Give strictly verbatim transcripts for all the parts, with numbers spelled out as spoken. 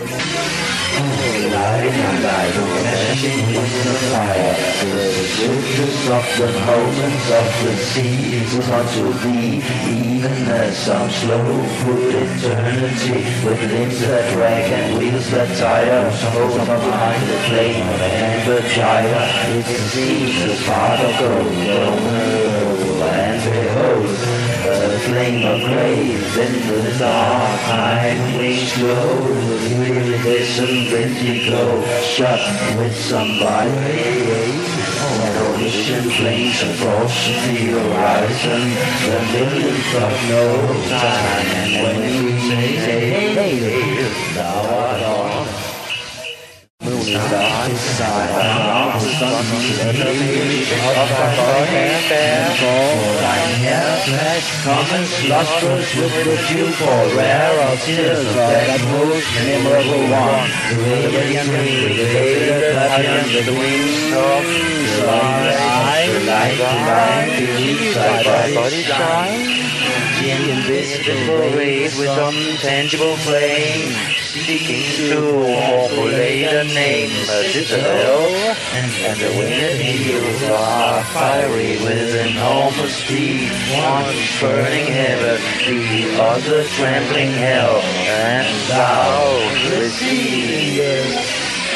Light and light, flashing wings of fire, the swiftest of the moments of the sea is unto thee, even as some slow-foot eternity, with limbs that drag and wheels that tire, souls behind the flame of amber gyre, it seems the spark of gold, and behold, a flame of graves in the dark, iron wings glow, iridescent indigo, shut with some light. Ocean flames across the horizon, the millions of no time, and when we say, hey, hey, hey, thou art on. Moon is dark side, the sun is underneath, of thy forehead fair, thine hair flash, common lustrous with the dew for rare of tears of that most memorable one, the radiant ring, the faded radiance, the wings of the light, the light divine, beneath thy body shine, the invisible rays with untangible flame, seeking to formulate a name, a citadel, and, and the winged eagles are fiery with enormous speed, one burning heaven, the other trampling hell, and thou receive.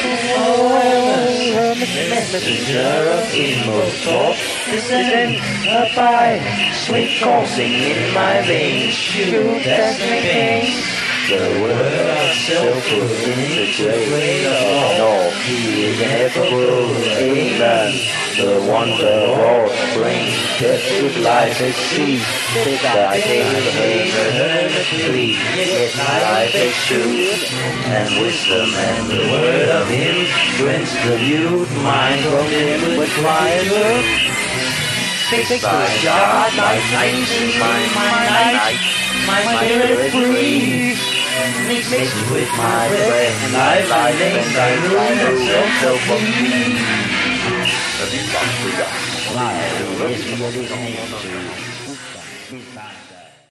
Oh, messenger of inmost thought, descend abide, sweet coursing in my veins, shoot as me pains. The word of self is the great of North, the ineffable England, the wonder of all spring, kept with life at sea, take thy haven free, yet life is truth, and wisdom and the word of him, whence the viewed mind from him with quiet look. Fix thy God, thy flames in my night, my spirit free. Mix with my breath, and I lie things I lose myself for me. Live, yes, we are listening to